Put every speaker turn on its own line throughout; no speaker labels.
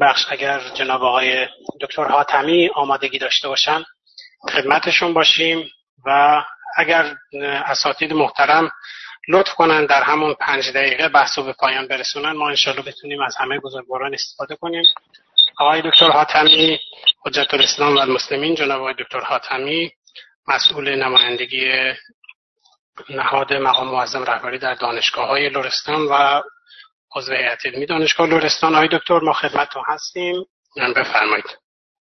بخش اگر جناب آقای دکتر حاتمی آمادگی داشته باشن خدمتشون باشیم و اگر اساتید محترم لطف کنن در همون 5 دقیقه بحثو به پایان برسونن ما انشالله بتونیم از همه بزرگواران استفاده کنیم. آقای دکتر حاتمی حجت الاسلام و المسلمین، جناب آقای دکتر حاتمی مسئول نمایندگی نهاد مقام معظم رهبری در دانشگاه‌های لرستان و عضو هیئت علمی دانشگاه لرستان. آقای دکتر ما خدمتتون هستیم، بفرمایید.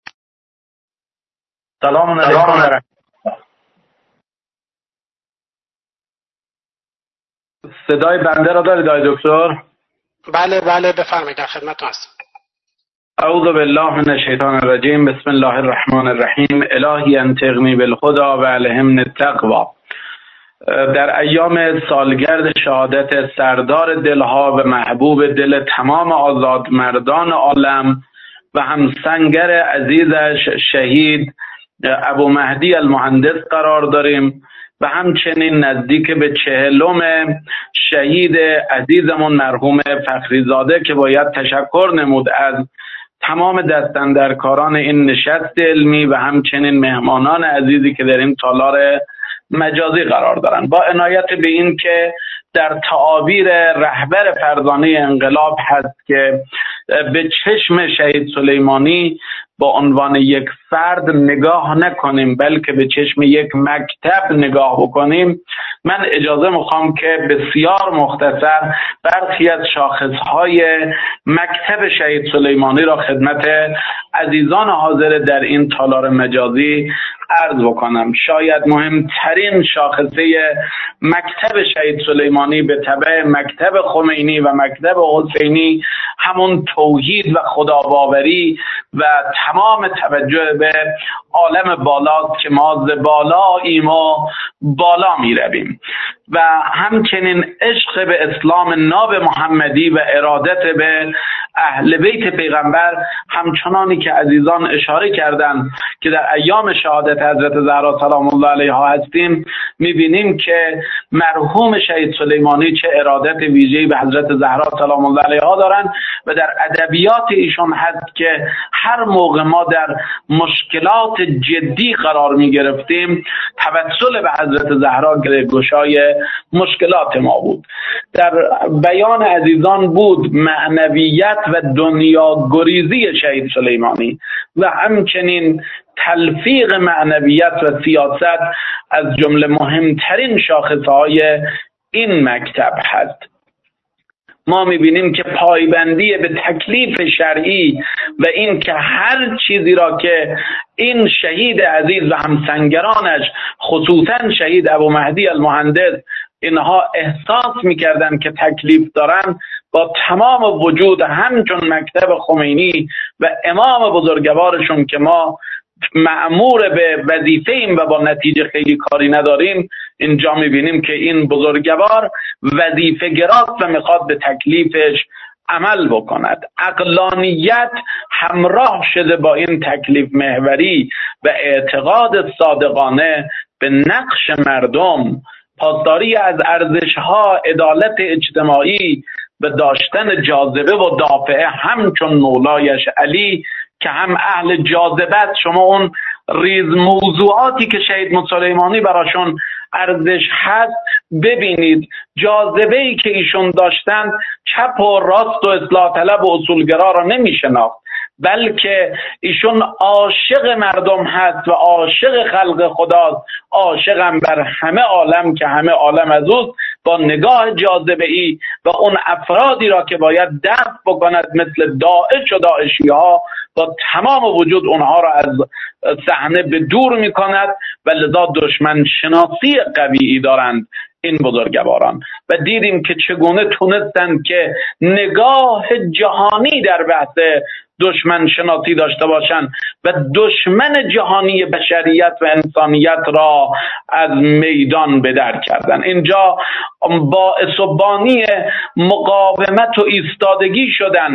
سلام علیکم. صدای بنده را دارید آقای دکتر؟
بله بفرمایید، در خدمتتون هستم.
اعوذ بالله من الشیطان الرجیم. بسم الله الرحمن الرحیم. الهی انطقنی بالهدی و الهمنی التقوی. در ایام سالگرد شهادت سردار دلها و محبوب دل تمام آزادمردان عالم و همسنگر عزیزش شهید ابو مهدی المهندس قرار داریم و همچنین نزدیک به 40م شهید عزیزمون مرحوم فخریزاده که باید تشکر نمود از تمام دستاندرکاران این نشست علمی و همچنین مهمانان عزیزی که در این تالار مجازی قرار دارن. با عنایت به این که در تعابیر رهبر فرزانه انقلاب هست که به چشم شهید سلیمانی با عنوان یک فرد نگاه نکنیم بلکه به چشم یک مکتب نگاه بکنیم، من اجازه میخوام که بسیار مختصر برخی از شاخصهای مکتب شهید سلیمانی را خدمت عزیزان حاضر در این تالار مجازی عرض بکنم. شاید مهمترین شاخصه مکتب شهید سلیمانی به تبع مکتب خمینی و مکتب حسینی همون توحید و خداباوری و تمام توجه به عالم بالاست که ما ز بالاییم و بالا می رویم و همچنین عشق به اسلام ناب محمدی و ارادت به اهل بیت پیغمبر، همچنانی که عزیزان اشاره کردند که در ایام شهادت حضرت زهرا سلام الله علیها هستیم، میبینیم که مرحوم شهید سلیمانی چه ارادت ویژه‌ای به حضرت زهرا سلام الله علیها دارند و در ادبیات ایشون هست که هر موقع ما در مشکلات جدی قرار میگرفتیم توسل به حضرت زهرا گشای مشکلات ما بود. در بیان عزیزان بود معنویت و دنیا گریزی شهید سلیمانی و همچنین تلفیق معنویت و سیاست از جمله مهمترین شاخصهای این مکتب هست. ما میبینیم که پایبندی به تکلیف شرعی و این که هر چیزی را که این شهید عزیز و همسنگرانش خصوصا شهید ابو مهدی المهندس اینها احساس میکردن که تکلیف دارن، با تمام وجود همچون مکتب خمینی و امام بزرگوارشون که ما مأمور به وظیفه ایم و با نتیجه خیلی کاری نداریم، اینجا میبینیم که این بزرگوار وظیفه گراست و میخواد به تکلیفش عمل بکند. عقلانیت همراه شده با این تکلیف محوری و اعتقاد صادقانه به نقش مردم، پاسداری از ارزش‌ها، عدالت اجتماعی و داشتن جاذبه و دافعه همچون مولایش علی که هم اهل جاذبه است. شما اون ریز موضوعاتی که شهید سلیمانی براشون ارزش هست ببینید، جاذبه‌ای که ایشون داشتن چپ و راست و اصلاح طلب و اصولگرا را نمی‌شناخت، بلکه ایشون عاشق مردم هست و عاشق خلق خداست، عاشقم بر همه عالم که همه عالم از اوست، با نگاه جاذبه‌ای و اون افرادی را که باید دفع بکند مثل داعش و داعشی ها با تمام وجود اونها را از صحنه به دور میکند و لذا دشمن شناسی قوی دارند این بزرگواران و دیدیم که چگونه تونستند که نگاه جهانی در بحث دشمن شناسی داشته باشند و دشمن جهانی بشریت و انسانیت را از میدان به در کردن. اینجا باعث و بانی مقاومت و ایستادگی شدن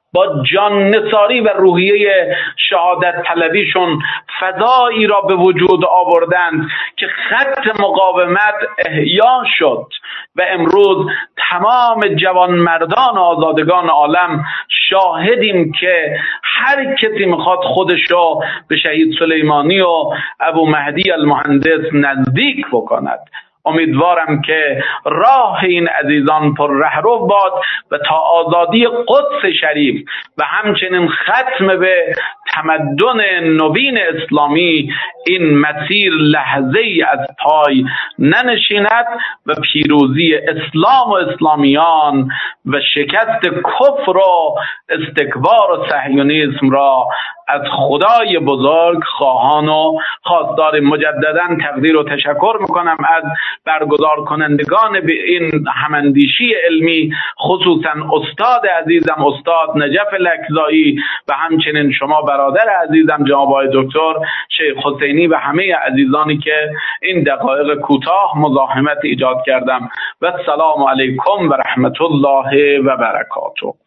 با جان نثاری و روحیه شهادت طلبیشون فضایی را به وجود آوردند که خط مقاومت احیا شد و امروز تمام جوانمردان آزادگان عالم شاهدیم که هر کسی میخواد خودشو به شهید سلیمانی و ابو مهدی المهندس نزدیک بکند. امیدوارم که راه این عزیزان پر رهرو باد و تا آزادی قدس شریف و همچنین ختم به تمدن نوین اسلامی این مسیر لحظه ای از پای ننشیند و پیروزی اسلام و اسلامیان و شکست کفر و استکبار و صهیونیسم را از خدای بزرگ خواهان و خواستار. مجددا تقدیر و تشکر میکنم از برگزار کنندگان به این هماندیشی علمی، خصوصا استاد عزیزم استاد نجف لکزایی و همچنین شما برادر عزیزم جناب آقای دکتر شیخ حسینی و همه عزیزانی که این دقایق کوتاه مزاحمت ایجاد کردم. و السلام علیکم و رحمت الله و برکاته.